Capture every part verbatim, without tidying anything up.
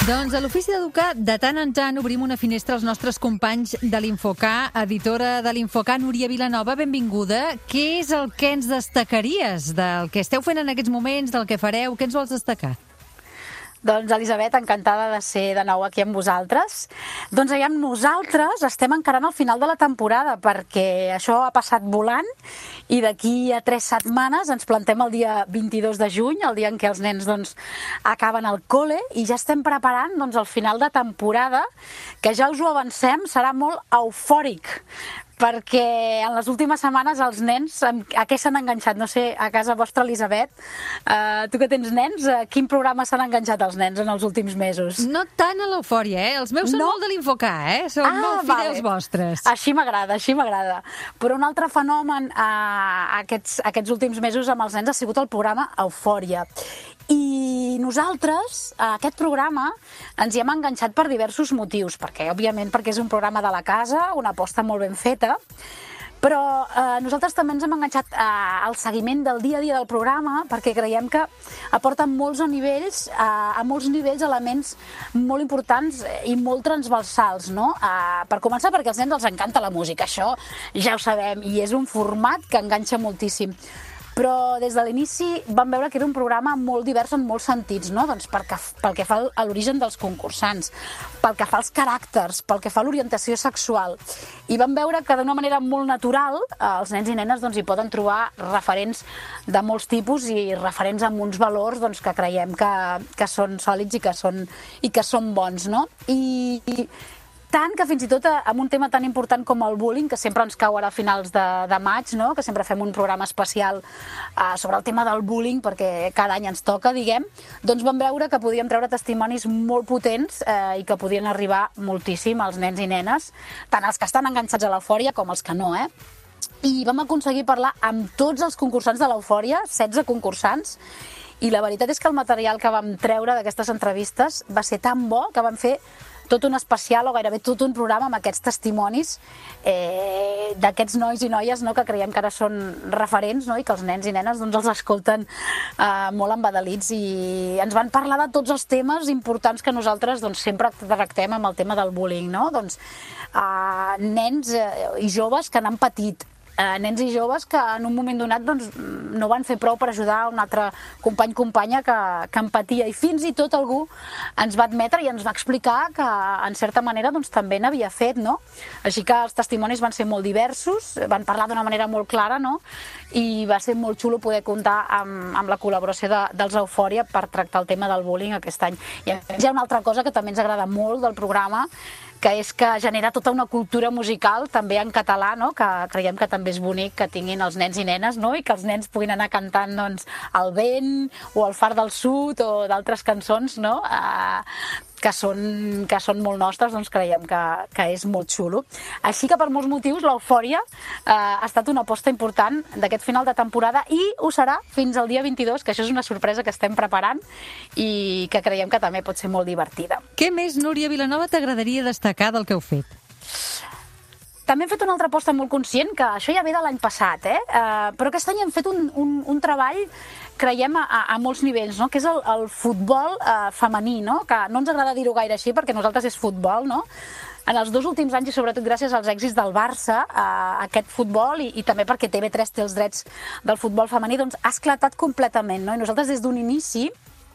Doncs a l'Ofici d'Educar, de tant en tant obrim una finestra als nostres companys de l'Infocar, editora de l'Infocar, Núria Vilanova, benvinguda. Què és el que ens destacaries del que esteu fent en aquests moments, del que fareu? Què ens vols destacar? Doncs, Elisabet, encantada de ser de nou aquí amb vosaltres. Doncs, aviam, nosaltres estem encarant el final de la temporada perquè això ha passat volant i d'aquí a tres setmanes ens plantem el dia vint-i-dos de juny, el dia en què els nens doncs, acaben el col·le, i ja estem preparant doncs, el final de temporada, que ja us ho avancem, serà molt eufòric, perquè en les últimes setmanes els nens, a què s'han enganxat? No sé, a casa vostra, Elisabet, uh, tu que tens nens, a quin programa s'han enganxat els nens en els últims mesos? No tant a l'eufòria, eh? Els meus són no? molt de l'Infocar, eh? Són ah, molt fidels vale. vostres. Així m'agrada, així m'agrada. Però un altre fenomen uh, aquests, aquests últims mesos amb els nens ha sigut el programa Eufòria. I nosaltres, a aquest programa, ens hi hem enganxat per diversos motius, perquè, òbviament, perquè és un programa de la casa, una aposta molt ben feta, però eh, nosaltres també ens hem enganxat eh, al seguiment del dia a dia del programa, perquè creiem que aporta molts a nivells, eh, a molts nivells elements molt importants i molt transversals, no? Eh, per començar, perquè als nens els encanta la música, això ja ho sabem, i és un format que enganxa moltíssim. Però des de l'inici vam veure que era un programa molt divers en molts sentits, no? Doncs pel que, pel que fa a l'origen dels concursants, pel que fa als caràcters, pel que fa a l'orientació sexual. I vam veure que d'una manera molt natural els nens i nenes doncs, hi poden trobar referents de molts tipus i referents amb uns valors doncs, que creiem que, que són sòlids i que són, i que són bons, no? I... i tant que fins i tot amb un tema tan important com el bullying, que sempre ens cau ara a finals de, de maig, no? Que sempre fem un programa especial uh, sobre el tema del bullying, perquè cada any ens toca, diguem, doncs vam veure que podíem treure testimonis molt potents eh, i que podien arribar moltíssim als nens i nenes, tant els que estan enganxats a l'eufòria com els que no, eh? I vam aconseguir parlar amb tots els concursants de l'eufòria, setze concursants, i la veritat és que el material que vam treure d'aquestes entrevistes va ser tan bo que vam fer tot un especial o gairebé tot un programa amb aquests testimonis eh, d'aquests nois i noies, no, que creiem que ara són referents, no, i que els nens i nenes doncs, els escolten eh, molt embadalits, i ens van parlar de tots els temes importants que nosaltres doncs, sempre tractem amb el tema del bullying, no? Doncs, eh, nens eh, i joves que n'han patit, Eh, nens i joves que en un moment donat doncs, no van fer prou per ajudar un altre company companya que, que en patia, i fins i tot algú ens va admetre i ens va explicar que en certa manera doncs, també n'havia fet, no? Així que els testimonis van ser molt diversos, van parlar d'una manera molt clara, no? I va ser molt xulo poder comptar amb, amb la col·laboració de, dels Eufòria per tractar el tema del bullying aquest any. I hi ha una altra cosa que també ens agrada molt del programa, que és que genera tota una cultura musical també en català, no? Que creiem que també és bonic que tinguin els nens i nenes, no? I que els nens puguin anar cantant doncs, El vent o El far del sud o d'altres cançons, no? Eh, que són, que són molt nostres, doncs creiem que, que és molt xulo. Així que per molts motius l'Eufòria eh, ha estat una aposta important d'aquest final de temporada, i ho serà fins al dia vint-i-dos, que això és una sorpresa que estem preparant i que creiem que també pot ser molt divertida. Què més, Núria Vilanova, t'agradaria destacar del que heu fet? També hem fet una altra aposta molt conscient, que això ja ve de l'any passat, eh? Uh, però aquest any hem fet un, un, un treball, creiem, a, a molts nivells, no? Que és el, el futbol uh, femení, no? Que no ens agrada dir-ho gaire així, perquè nosaltres és futbol, no? En els dos últims anys, i sobretot gràcies als èxits del Barça, uh, aquest futbol, i, i també perquè T V tres té els drets del futbol femení, doncs ha esclatat completament, no? I nosaltres des d'un inici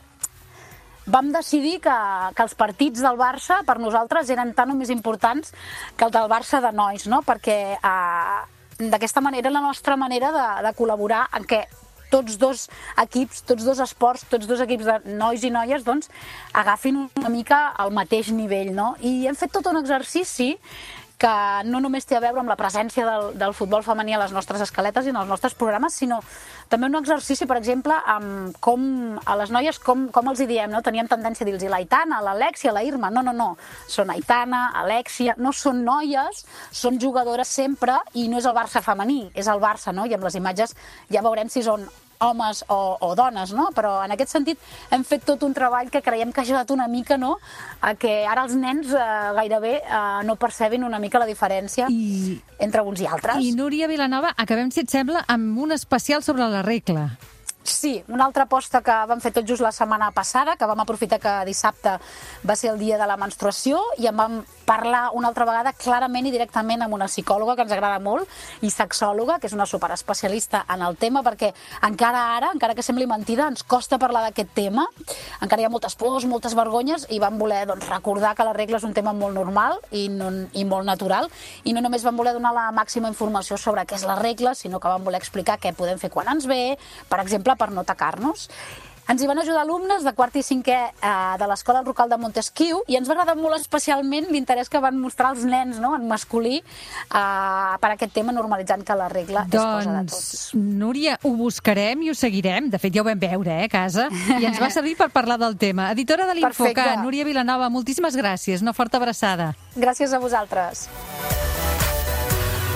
vam decidir que, que els partits del Barça per nosaltres eren tan o més importants que el del Barça de nois, no? Perquè eh, d'aquesta manera la nostra manera de, de col·laborar en què tots dos equips, tots dos esports, tots dos equips de nois i noies doncs, agafin una mica al mateix nivell, no? I hem fet tot un exercici que no només té a veure amb la presència del, del futbol femení a les nostres escaletes i en els nostres programes, sinó també un exercici, per exemple, amb com a les noies, com, com els hi diem, no? Teníem tendència a dir-los l'Aitana, l'Alexia, la Irma. No, no, no. Són Aitana, Alexia, no són noies, són jugadores sempre, i no és el Barça femení, és el Barça, no? I amb les imatges ja veurem si són homes o, o dones, no? Però en aquest sentit hem fet tot un treball que creiem que ha ajudat una mica, no?, a que ara els nens eh, gairebé eh, no percebin una mica la diferència I... entre uns i altres. I Núria Vilanova, acabem, si et sembla, amb un especial sobre la regla. Sí, una altra aposta que vam fer tot just la setmana passada, que vam aprofitar que dissabte va ser el dia de la menstruació i en vam parlar una altra vegada clarament i directament amb una psicòloga que ens agrada molt i sexòloga, que és una superespecialista en el tema, perquè encara ara, encara que sembli mentida, ens costa parlar d'aquest tema, encara hi ha moltes pors, moltes vergonyes, i vam voler doncs, recordar que la regla és un tema molt normal i, no, i molt natural, i no només vam voler donar la màxima informació sobre què és la regla, sinó que vam voler explicar què podem fer quan ens ve, per exemple, per no tacar-nos. Ens hi van ajudar alumnes de quart i cinquè eh, de l'Escola Rucal de Montesquieu i ens va agradar molt especialment l'interès que van mostrar els nens, no?, en masculí eh, per aquest tema, normalitzant que la regla doncs, és cosa de tots. Doncs, Núria, ho buscarem i ho seguirem. De fet, ja ho vam veure, eh, a casa, i ens va servir per parlar del tema. Editora de l'Infoca, Núria Vilanova, moltíssimes gràcies. Una forta abraçada. Gràcies a vosaltres.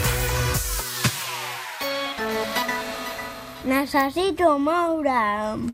Necessito moure'm.